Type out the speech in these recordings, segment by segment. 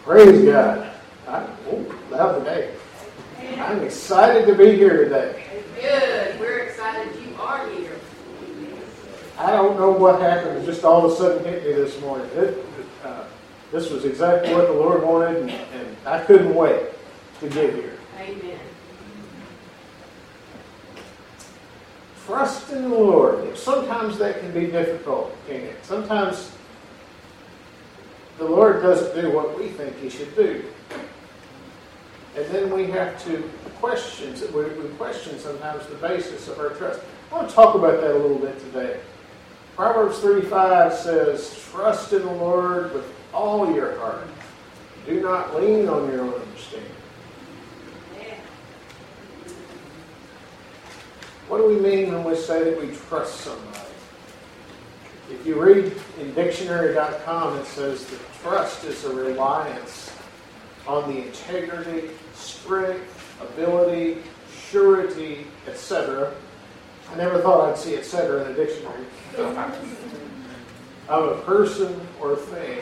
Praise God. Love the day. I'm excited to be here today. Good. We're excited you are here. I don't know what happened. It just all of a sudden hit me this morning. This was exactly what the Lord wanted, and I couldn't wait to get here. Amen. Trust in the Lord. Sometimes that can be difficult, can't it? Sometimes the Lord doesn't do what we think He should do. And then we have to question sometimes the basis of our trust. I want to talk about that a little bit today. Proverbs 3:5 says, "Trust in the Lord with all your heart. Do not lean on your own understanding." What do we mean when we say that we trust somebody? If you read in dictionary.com, it says that trust is a reliance on the integrity, strength, ability, surety, etc. I never thought I'd see etc. in a dictionary. Of a person or thing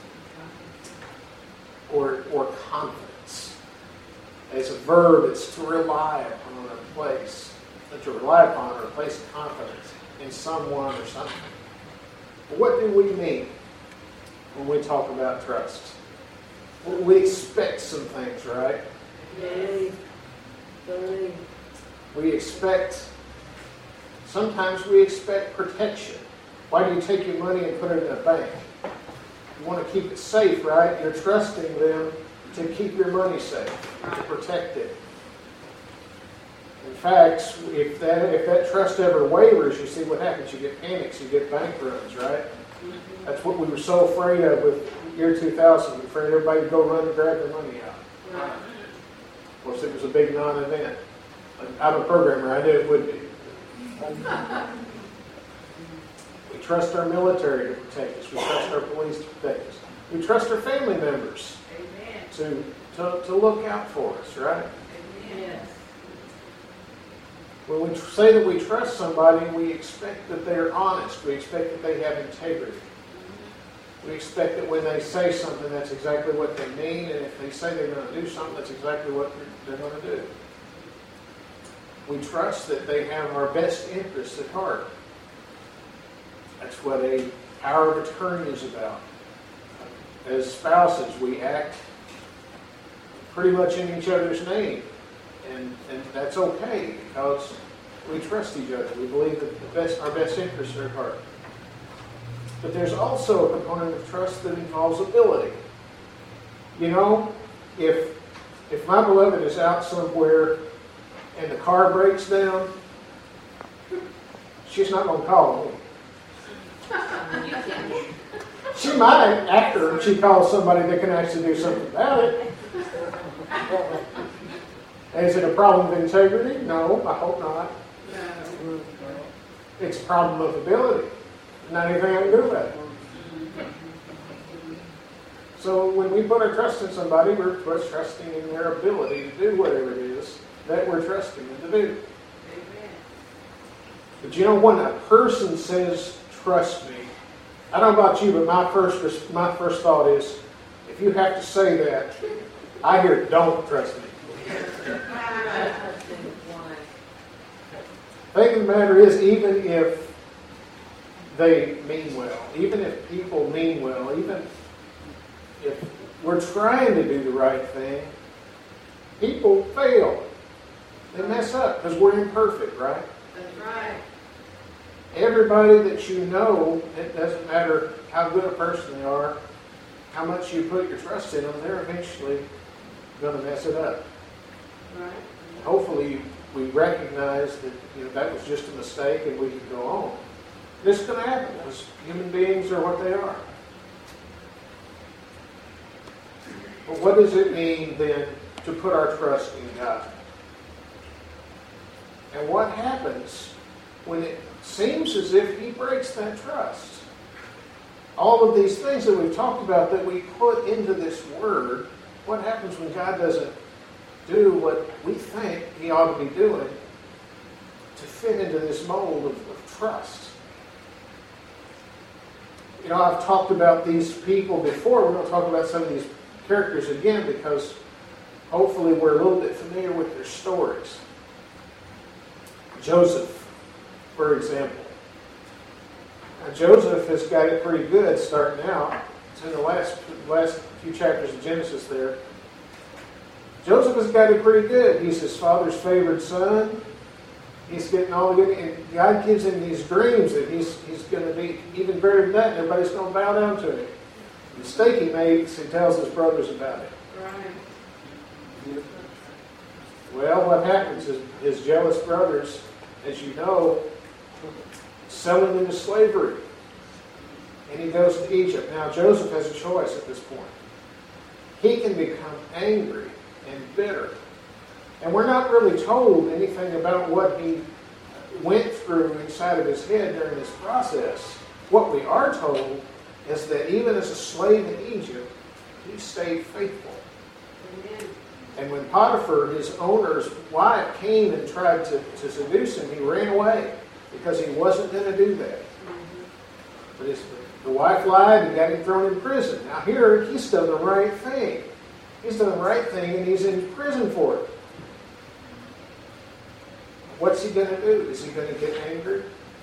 or confidence. As a verb, it's to rely upon a place. To rely upon or place confidence in someone or something. But what do we mean when we talk about trust? Well, we expect some things, right? Sometimes we expect protection. Why do you take your money and put it in a bank? You want to keep it safe, right? You're trusting them to keep your money safe, to protect it. In fact, if that trust ever wavers, you see what happens. You get panics, you get bank runs, right? That's what we were so afraid of with year 2000. We were afraid everybody would go run and grab their money out. Of course, it was a big non-event. I'm a programmer. I knew it would be. We trust our military to protect us. We trust our police to protect us. We trust our family members to look out for us, right? Yes. When we say that we trust somebody, we expect that they're honest. We expect that they have integrity. We expect that when they say something, that's exactly what they mean. And if they say they're going to do something, that's exactly what they're going to do. We trust that they have our best interests at heart. That's what a power of attorney is about. As spouses, we act pretty much in each other's name. And that's okay because we trust each other. We believe that our best interests are at heart. But there's also a component of trust that involves ability. You know, if my beloved is out somewhere and the car breaks down, she's not going to call me. She might, after she calls somebody that can actually do something about it. Is it a problem of integrity? No, I hope not. No. It's a problem of ability. Not anything I can do about it. So when we put our trust in somebody, we're trusting in their ability to do whatever it is that we're trusting them to do. Amen. But you know, when a person says, "Trust me," I don't know about you, but my first thought is, if you have to say that, I hear, "Don't trust me." The thing of the matter is, even if they mean well, even if people mean well, even if we're trying to do the right thing, people fail. They mess up because we're imperfect, right? That's right. Everybody that you know, it doesn't matter how good a person they are, how much you put your trust in them, they're eventually going to mess it up. Right. Hopefully we recognize that that was just a mistake and we can go on. This is going to happen because human beings are what they are. But what does it mean then to put our trust in God? And what happens when it seems as if He breaks that trust? All of these things that we've talked about that we put into this Word, what happens when God doesn't do what we think He ought to be doing to fit into this mold of trust? You know, I've talked about these people before. We're going to talk about some of these characters again because hopefully we're a little bit familiar with their stories. Joseph, for example. Now, Joseph has got it pretty good starting out. It's in the last few chapters of Genesis there. Joseph has got it pretty good. He's his father's favored son. He's getting all the good, and God gives him these dreams that he's going to be even better than that, and everybody's going to bow down to him. The mistake he makes, he tells his brothers about it. Right. Well, what happens is his jealous brothers, as you know, sell him into slavery. And he goes to Egypt. Now, Joseph has a choice at this point. He can become angry and bitter. And we're not really told anything about what he went through inside of his head during this process. What we are told is that even as a slave in Egypt, he stayed faithful. Amen. And when Potiphar, his owner's wife, came and tried to seduce him, he ran away because he wasn't going to do that. But the wife lied and got him thrown in prison. Now here, he's done the right thing. He's done the right thing and he's in prison for it. What's he going to do? Is he going to get angry?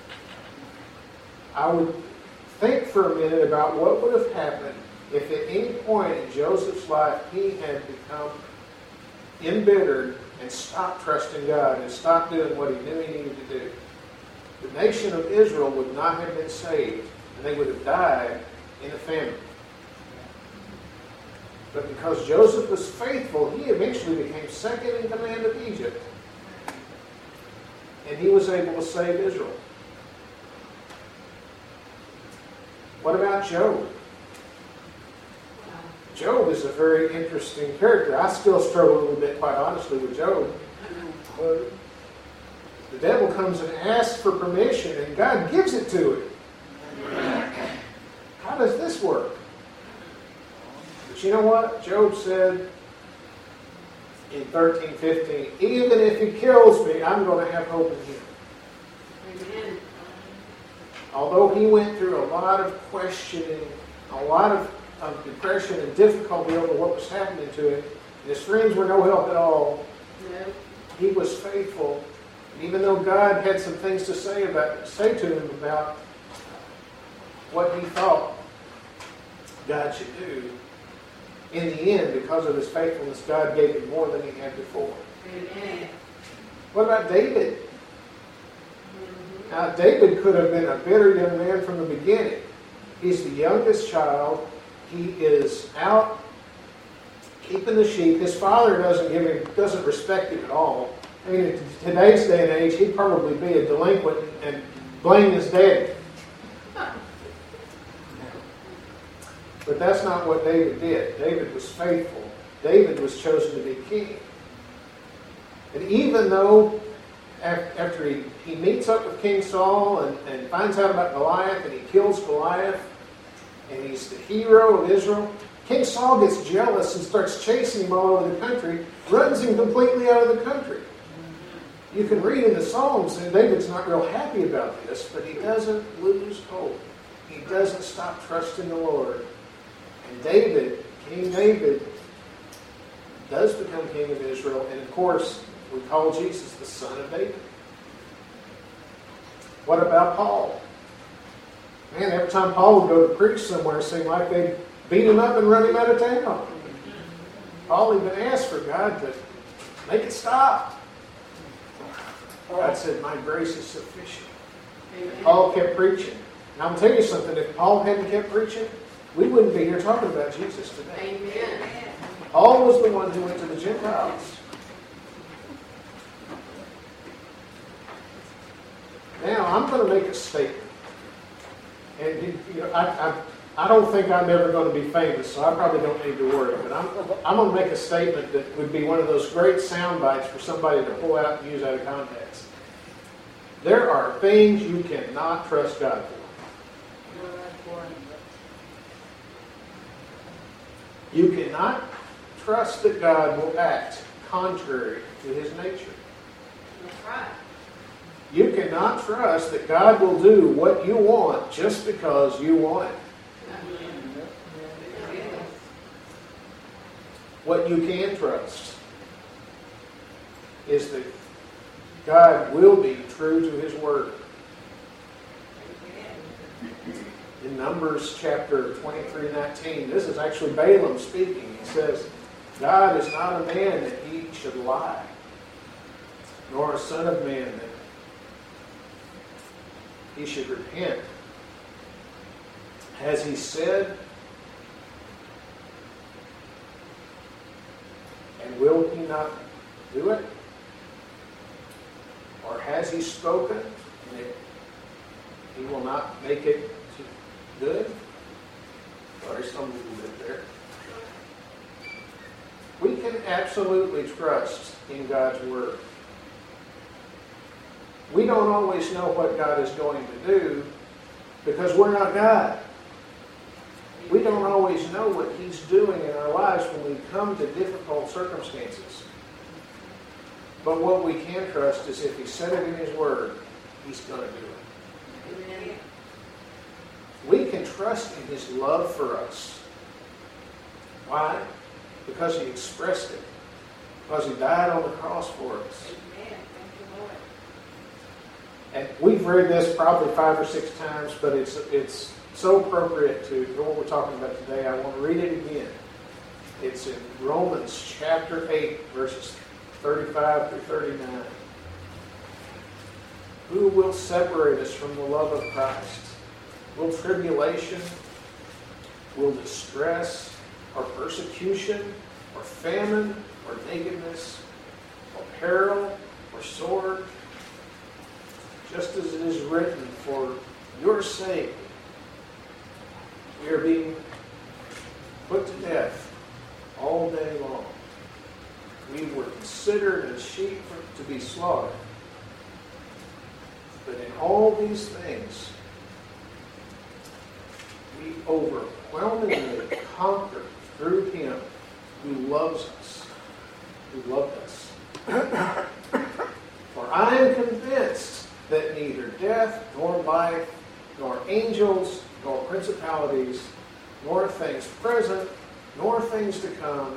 I would think for a minute about what would have happened if at any point in Joseph's life he had become embittered and stopped trusting God and stopped doing what he knew he needed to do. The nation of Israel would not have been saved, and they would have died in a famine. But because Joseph was faithful, he eventually became second in command of Egypt. And he was able to save Israel. What about Job? Job is a very interesting character. I still struggle a little bit, quite honestly, with Job. The devil comes and asks for permission, and God gives it to him. How does this work? But you know what? Job said in 13:15, even if he kills me, I'm going to have hope in him. Amen. Although he went through a lot of questioning, a lot of depression and difficulty over what was happening to him, and his friends were no help at all, No. he was faithful. And even though God had some things to say to him about what he thought God should do, in the end, because of his faithfulness, God gave him more than he had before. Amen. What about David? Now, David could have been a bitter young man from the beginning. He's the youngest child. He is out keeping the sheep. His father doesn't respect him at all. I mean, in today's day and age, he'd probably be a delinquent and blame his daddy. But that's not what David did. David was faithful. David was chosen to be king. And even though after he meets up with King Saul and finds out about Goliath and he kills Goliath and he's the hero of Israel, King Saul gets jealous and starts chasing him all over the country, runs him completely out of the country. You can read in the Psalms that David's not real happy about this, but he doesn't lose hope. He doesn't stop trusting the Lord. And David, King David, does become king of Israel. And of course, we call Jesus the son of David. What about Paul? Man, every time Paul would go to preach somewhere, it seemed like they'd beat him up and run him out of town. Paul even asked for God to make it stop. God said, my grace is sufficient. Amen. Paul kept preaching. And I'm going to tell you something, if Paul hadn't kept preaching, we wouldn't be here talking about Jesus today. Amen. Paul was the one who went to the Gentiles. Now, I'm going to make a statement. And I don't think I'm ever going to be famous, so I probably don't need to worry. But I'm going to make a statement that would be one of those great sound bites for somebody to pull out and use out of context. There are things you cannot trust God for. You cannot trust that God will act contrary to his nature. That's right. You cannot trust that God will do what you want just because you want it. What you can trust is that God will be true to His Word. In Numbers chapter 23:19, this is actually Balaam speaking. He says, God is not a man that He should lie, nor a son of man that He should repent. Has He said, and will He not do it? Or has He spoken, and He will not make it good? Sorry, stumbled a little bit there. We can absolutely trust in God's Word. We don't always know what God is going to do because we're not God. We don't always know what He's doing in our lives when we come to difficult circumstances. But what we can trust is if He said it in His Word, He's going to do it. Amen. We can trust in His love for us. Why? Because He expressed it. Because He died on the cross for us. Amen. Thank you, Lord. And we've read this probably 5 or 6 times, but it's so appropriate to what we're talking about today. I want to read it again. It's in Romans chapter 8, verses 35 through 39. Who will separate us from the love of Christ? Will tribulation, will distress, or persecution, or famine, or nakedness, or peril, or sword? Just as it is written, for your sake we are being put to death all day long. We were considered as sheep to be slaughtered. But in all these things, we overwhelmingly conquer through Him who loves us, who loved us. For I am convinced that neither death, nor life, nor angels, nor principalities, nor things present, nor things to come,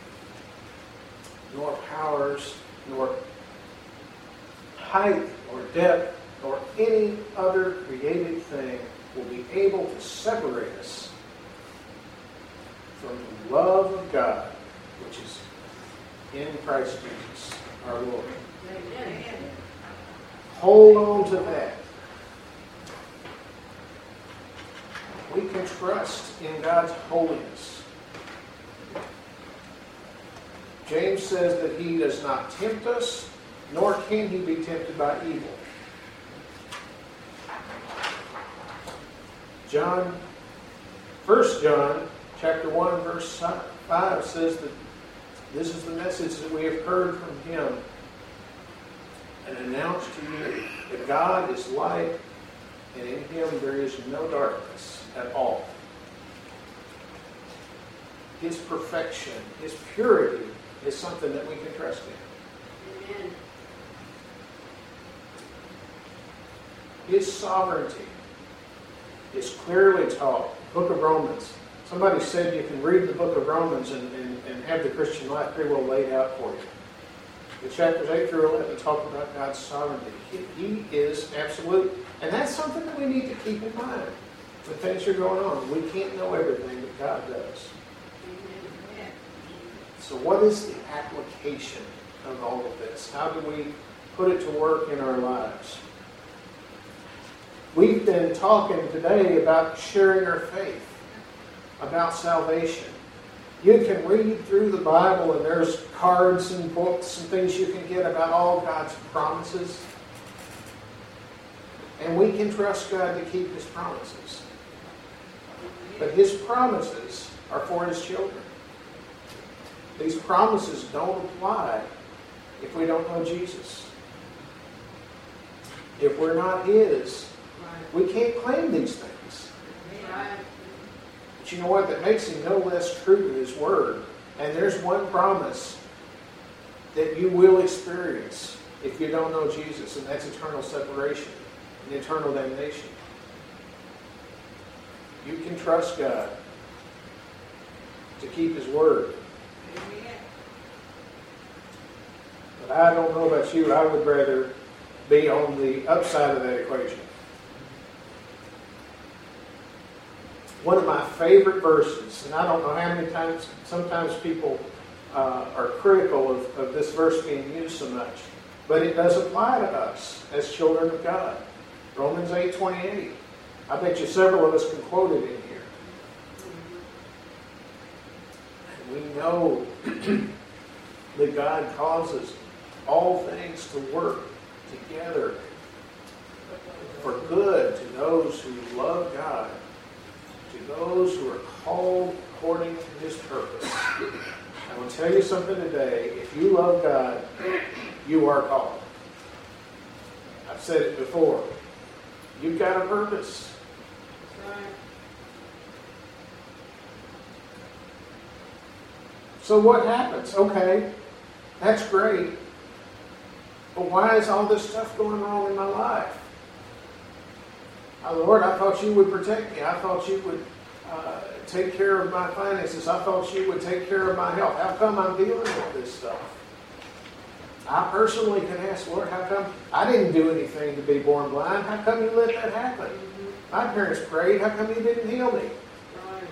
nor powers, nor height, nor depth, nor any other created thing will be able to separate us from the love of God, which is in Christ Jesus, our Lord. Amen. Hold on to that. We can trust in God's holiness. James says that He does not tempt us, nor can He be tempted by evil. First John chapter 1, verse 5 says that this is the message that we have heard from Him and announced to you, that God is light, and in Him there is no darkness at all. His perfection, His purity is something that we can trust in. Amen. His sovereignty is clearly taught. Book of Romans. Somebody said you can read the book of Romans and have the Christian life pretty well laid out for you. The chapters 8 through 11 talk about God's sovereignty. He is absolute. And that's something that we need to keep in mind when things are going on. We can't know everything, but God does. Amen. So what is the application of all of this? How do we put it to work in our lives? We've been talking today about sharing our faith, about salvation. You can read through the Bible and there's cards and books and things you can get about all God's promises. And we can trust God to keep His promises. But His promises are for His children. These promises don't apply if we don't know Jesus. If we're not His, we can't claim these things. Right. But you know what? That makes Him no less true to His Word. And there's one promise that you will experience if you don't know Jesus, and that's eternal separation and eternal damnation. You can trust God to keep His Word. I don't know about you, I would rather be on the upside of that equation. One of my favorite verses, and I don't know how many times, sometimes people are critical of this verse being used so much, but it does apply to us as children of God. Romans 8:28. I bet you several of us can quote it in here. And we know that God causes all things to work together for good to those who love God, to those who are called according to His purpose. I want to tell you something today. If you love God, you are called. I've said it before. You've got a purpose. That's right. So what happens? Okay, that's great. But why is all this stuff going wrong in my life? Lord, I thought you would protect me. I thought you would take care of my finances. I thought you would take care of my health. How come I'm dealing with this stuff? I personally can ask, Lord, how come I didn't do anything to be born blind? How come you let that happen? My parents prayed. How come you didn't heal me? Right.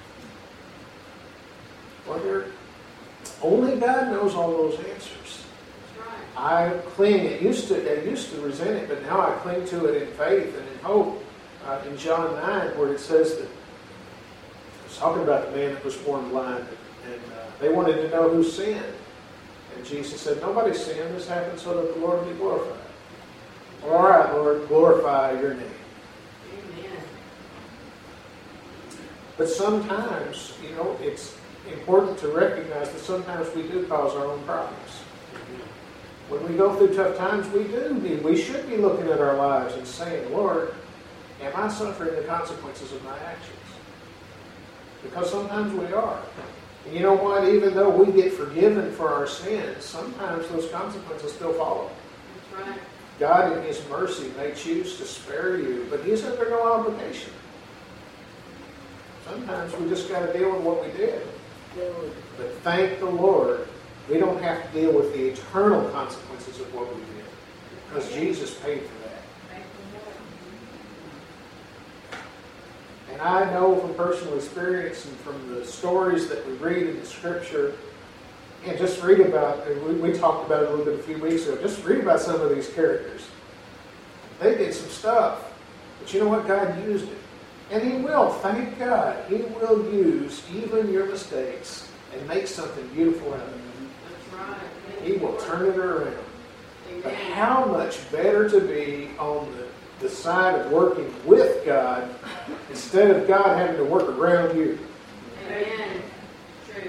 Well, only God knows all those answers. That's right. I cling. I used to resent it, but now I cling to it in faith and in hope. In John 9, where it says that it's talking about the man that was born blind, and they wanted to know who sinned. And Jesus said, nobody sinned. This happened so that the Lord would be glorified. All right, Lord, glorify your name. Amen. But sometimes, it's important to recognize that sometimes we do cause our own problems. When we go through tough times, we should be looking at our lives and saying, Lord, am I suffering the consequences of my actions? Because sometimes we are. And you know what? Even though we get forgiven for our sins, sometimes those consequences still follow. That's right. God in His mercy may choose to spare you, but He's under no obligation. Sometimes we just got to deal with what we did. But thank the Lord, we don't have to deal with the eternal consequences of what we did, because Jesus paid for that. Thank you, Lord. And I know from personal experience and from the stories that we read in the Scripture, and just read about, we talked about it a little bit a few weeks ago, just read about some of these characters. They did some stuff, but you know what? God used it. And He will, thank God, He will use even your mistakes and make something beautiful out of it. That's right. Thank He you, will Lord. turn it around. But Amen. how much better to be on the side of working with God instead of God having to work around you. Amen. True.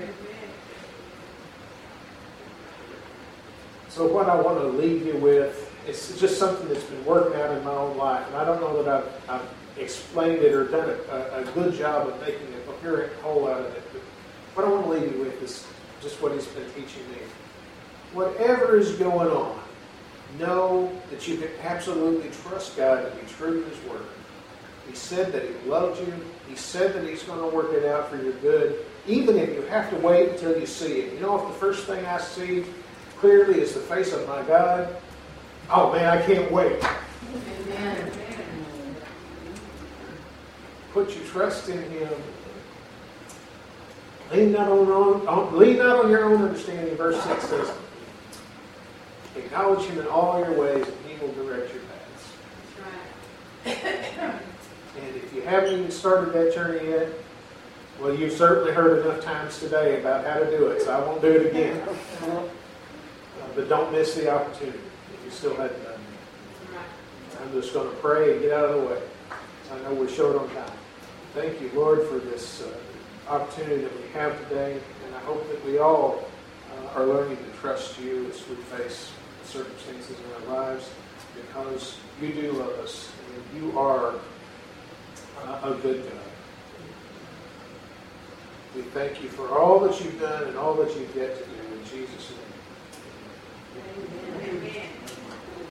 So what I want to leave you with, it's just something that's been working out in my own life. And I don't know that I've explained it or done a good job of making a coherent whole out of it. But what I want to leave you with is just what He's been teaching me. Whatever is going on, know that you can absolutely trust God to be true to His Word. He said that He loved you. He said that He's going to work it out for your good, even if you have to wait until you see it. You know, if the first thing I see clearly is the face of my God, oh man, I can't wait. Amen. Put your trust in Him. Lean not on your own understanding. Verse 6 says, acknowledge Him in all your ways, and He will direct your paths. That's right. And if you haven't even started that journey yet, well, you've certainly heard enough times today about how to do it, so I won't do it again. But don't miss the opportunity if you still hadn't done it. That's right. I'm just going to pray and get out of the way. I know we're short on time. Thank you, Lord, for this opportunity that we have today, and I hope that we all are learning to trust you as we face circumstances in our lives, because you do love us, and you are a good God. We thank you for all that you've done and all that you've yet to do. In Jesus' name. Amen. Amen.